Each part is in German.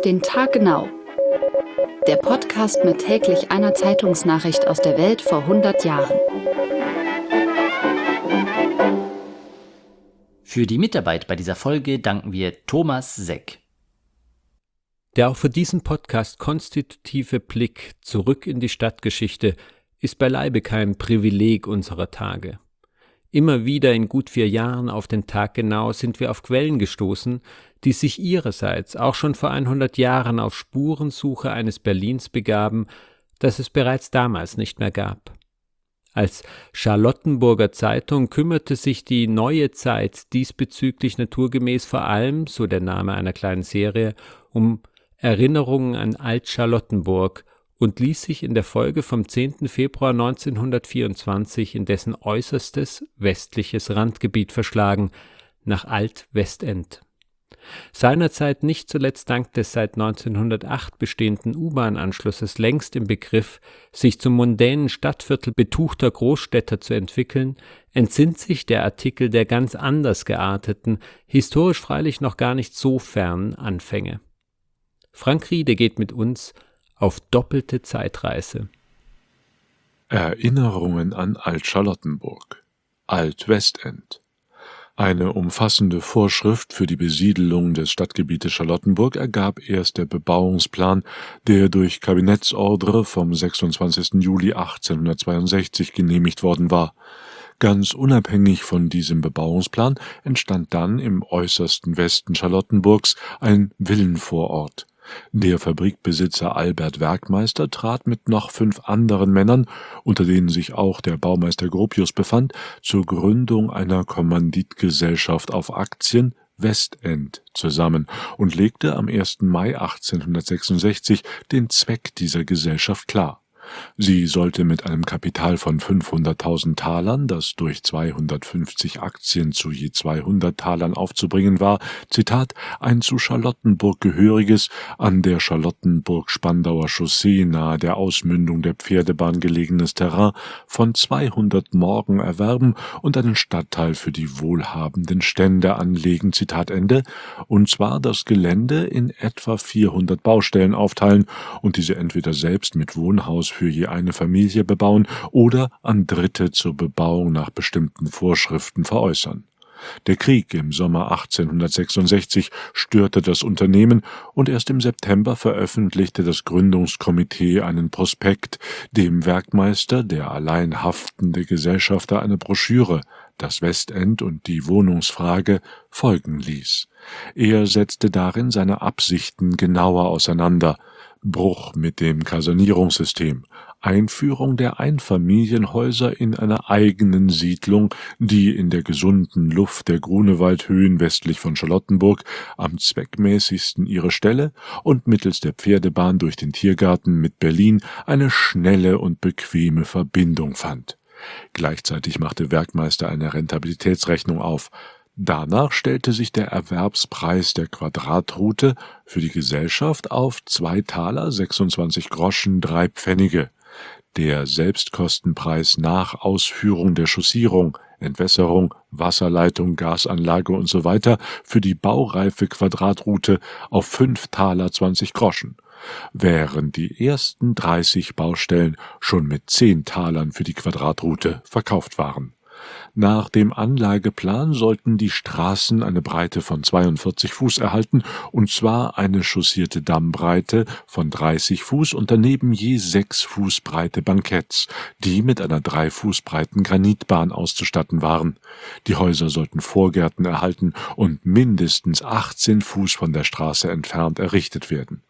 den Tag genau. Der Podcast mit täglich einer Zeitungsnachricht aus der Welt vor 100 Jahren. Für die Mitarbeit bei dieser Folge danken wir Thomas Seck. Der auch für diesen Podcast konstitutive Blick zurück in die Stadtgeschichte ist beileibe kein Privileg unserer Tage. Immer wieder in gut 4 Jahren auf den Tag genau sind wir auf Quellen gestoßen, die sich ihrerseits auch schon vor 100 Jahren auf Spurensuche eines Berlins begaben, das es bereits damals nicht mehr gab. Als Charlottenburger Zeitung kümmerte sich die Neue Zeit diesbezüglich naturgemäß vor allem, so der Name einer kleinen Serie, um Erinnerungen an Alt-Charlottenburg und ließ sich in der Folge vom 10. Februar 1924 in dessen äußerstes westliches Randgebiet verschlagen, nach Alt-Westend. Seinerzeit nicht zuletzt dank des seit 1908 bestehenden U-Bahn-Anschlusses längst im Begriff, sich zum mondänen Stadtviertel betuchter Großstädter zu entwickeln, entsinnt sich der Artikel der ganz anders gearteten, historisch freilich noch gar nicht so fernen Anfänge. Frank Riede geht mit uns auf doppelte Zeitreise. Erinnerungen an Alt-Charlottenburg, Alt-Westend. Eine umfassende Vorschrift für die Besiedelung des Stadtgebietes Charlottenburg ergab erst der Bebauungsplan, der durch Kabinettsordre vom 26. Juli 1862 genehmigt worden war. Ganz unabhängig von diesem Bebauungsplan entstand dann im äußersten Westen Charlottenburgs ein Villenvorort. Der Fabrikbesitzer Albert Werkmeister trat mit noch 5 anderen Männern, unter denen sich auch der Baumeister Gropius befand, zur Gründung einer Kommanditgesellschaft auf Aktien Westend zusammen und legte am 1. Mai 1866 den Zweck dieser Gesellschaft klar. Sie sollte mit einem Kapital von 500.000 Talern, das durch 250 Aktien zu je 200 Talern aufzubringen war, Zitat, ein zu Charlottenburg gehöriges, an der Charlottenburg-Spandauer Chaussee nahe der Ausmündung der Pferdebahn gelegenes Terrain von 200 Morgen erwerben und einen Stadtteil für die wohlhabenden Stände anlegen, Zitat Ende, und zwar das Gelände in etwa 400 Baustellen aufteilen und diese entweder selbst mit Wohnhaus für je eine Familie bebauen oder an Dritte zur Bebauung nach bestimmten Vorschriften veräußern. Der Krieg im Sommer 1866 störte das Unternehmen und erst im September veröffentlichte das Gründungskomitee einen Prospekt, dem Werkmeister, der allein haftende Gesellschafter, eine Broschüre, das Westend und die Wohnungsfrage, folgen ließ. Er setzte darin seine Absichten genauer auseinander: Bruch mit dem Kasernierungssystem, Einführung der Einfamilienhäuser in einer eigenen Siedlung, die in der gesunden Luft der Grunewaldhöhen westlich von Charlottenburg am zweckmäßigsten ihre Stelle und mittels der Pferdebahn durch den Tiergarten mit Berlin eine schnelle und bequeme Verbindung fand. Gleichzeitig machte Werkmeister eine Rentabilitätsrechnung auf. Danach stellte sich der Erwerbspreis der Quadratroute für die Gesellschaft auf 2 Taler 26 Groschen 3 Pfennige. Der Selbstkostenpreis nach Ausführung der Chaussierung, Entwässerung, Wasserleitung, Gasanlage usw. für die baureife Quadratroute auf 5 Taler 20 Groschen, während die ersten 30 Baustellen schon mit 10 Talern für die Quadratroute verkauft waren. Nach dem Anlageplan sollten die Straßen eine Breite von 42 Fuß erhalten, und zwar eine chaussierte Dammbreite von 30 Fuß und daneben je 6 Fuß breite Banketts, die mit einer 3 Fuß breiten Granitbahn auszustatten waren. Die Häuser sollten Vorgärten erhalten und mindestens 18 Fuß von der Straße entfernt errichtet werden.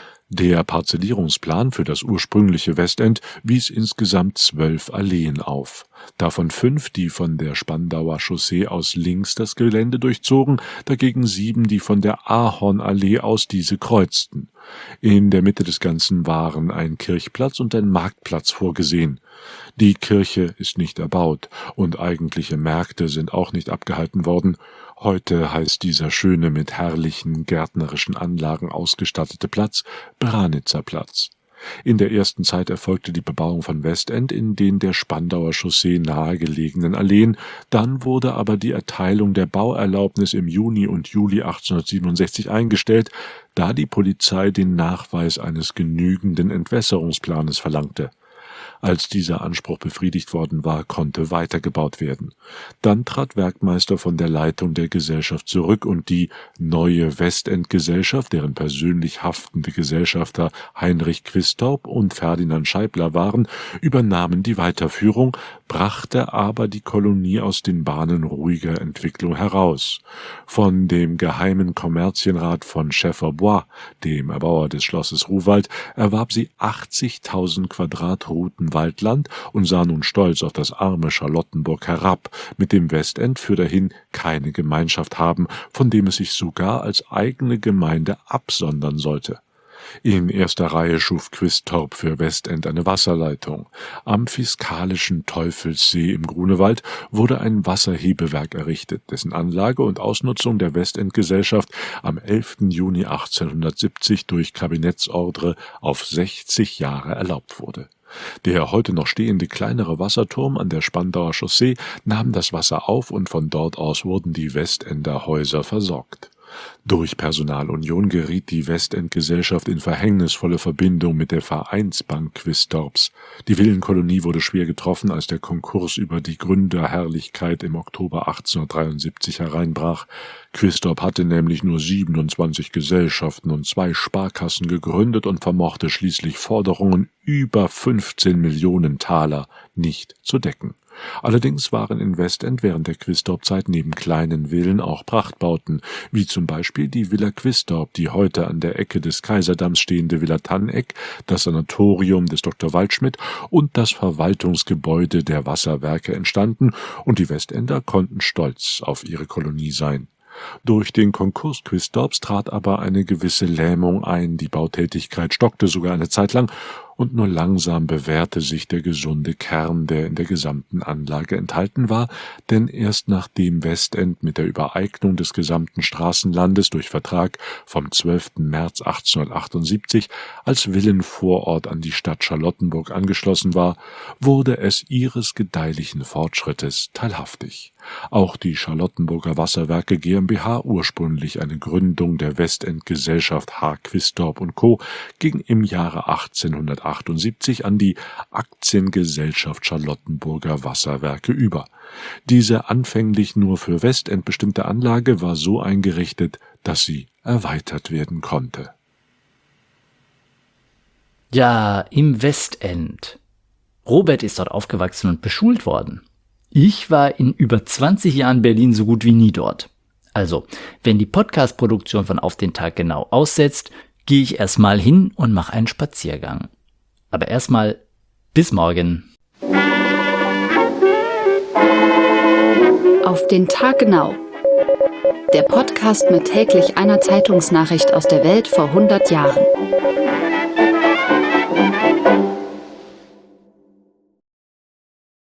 Der Parzellierungsplan für das ursprüngliche Westend wies insgesamt 12 Alleen auf, davon 5, die von der Spandauer Chaussee aus links das Gelände durchzogen, dagegen 7, die von der Ahornallee aus diese kreuzten. In der Mitte des Ganzen waren ein Kirchplatz und ein Marktplatz vorgesehen. Die Kirche ist nicht erbaut und eigentliche Märkte sind auch nicht abgehalten worden. Heute heißt dieser schöne, mit herrlichen gärtnerischen Anlagen ausgestattete Platz Branitzer Platz. In der ersten Zeit erfolgte die Bebauung von Westend in den der Spandauer Chaussee nahegelegenen Alleen, dann wurde aber die Erteilung der Bauerlaubnis im Juni und Juli 1867 eingestellt, da die Polizei den Nachweis eines genügenden Entwässerungsplanes verlangte. Als dieser Anspruch befriedigt worden war, konnte weitergebaut werden. Dann trat Werkmeister von der Leitung der Gesellschaft zurück und die Neue Westend-Gesellschaft, deren persönlich haftende Gesellschafter Heinrich Quistorp und Ferdinand Scheibler waren, übernahmen die Weiterführung, brachte aber die Kolonie aus den Bahnen ruhiger Entwicklung heraus. Von dem geheimen Kommerzienrat von Schäffer-Bois, dem Erbauer des Schlosses Ruhwald, erwarb sie 80.000 Quadratruten Waldland und sah nun stolz auf das arme Charlottenburg herab, mit dem Westend für dahin keine Gemeinschaft haben, von dem es sich sogar als eigene Gemeinde absondern sollte. In erster Reihe schuf Quistorp für Westend eine Wasserleitung. Am fiskalischen Teufelssee im Grunewald wurde ein Wasserhebewerk errichtet, dessen Anlage und Ausnutzung der Westend-Gesellschaft am 11. Juni 1870 durch Kabinettsordre auf 60 Jahre erlaubt wurde. Der heute noch stehende kleinere Wasserturm an der Spandauer Chaussee nahm das Wasser auf und von dort aus wurden die Westender Häuser versorgt. Durch Personalunion geriet die Westend-Gesellschaft in verhängnisvolle Verbindung mit der Vereinsbank Quistorps. Die Villenkolonie wurde schwer getroffen, als der Konkurs über die Gründerherrlichkeit im Oktober 1873 hereinbrach. Quistorp hatte nämlich nur 27 Gesellschaften und 2 Sparkassen gegründet und vermochte schließlich Forderungen über 15 Millionen Taler nicht zu decken. Allerdings waren in Westend während der Quistorp-Zeit neben kleinen Villen auch Prachtbauten, wie zum Beispiel die Villa Quistorp, die heute an der Ecke des Kaiserdamms stehende Villa Tanneck, das Sanatorium des Dr. Waldschmidt und das Verwaltungsgebäude der Wasserwerke entstanden, und die Westender konnten stolz auf ihre Kolonie sein. Durch den Konkurs Quistorps trat aber eine gewisse Lähmung ein, die Bautätigkeit stockte sogar eine Zeit lang, und nur langsam bewährte sich der gesunde Kern, der in der gesamten Anlage enthalten war, denn erst nachdem Westend mit der Übereignung des gesamten Straßenlandes durch Vertrag vom 12. März 1878 als Villenvorort an die Stadt Charlottenburg angeschlossen war, wurde es ihres gedeihlichen Fortschrittes teilhaftig. Auch die Charlottenburger Wasserwerke GmbH, ursprünglich eine Gründung der Westend-Gesellschaft H. Quistorp & Co., ging im Jahre 1878 an die Aktiengesellschaft Charlottenburger Wasserwerke über. Diese anfänglich nur für Westend bestimmte Anlage war so eingerichtet, dass sie erweitert werden konnte. Ja, im Westend. Robert ist dort aufgewachsen und beschult worden. Ich war in über 20 Jahren Berlin so gut wie nie dort. Also, wenn die Podcast-Produktion von Auf den Tag genau aussetzt, gehe ich erstmal hin und mache einen Spaziergang. Aber erstmal bis morgen. Auf den Tag genau. Der Podcast mit täglich einer Zeitungsnachricht aus der Welt vor 100 Jahren.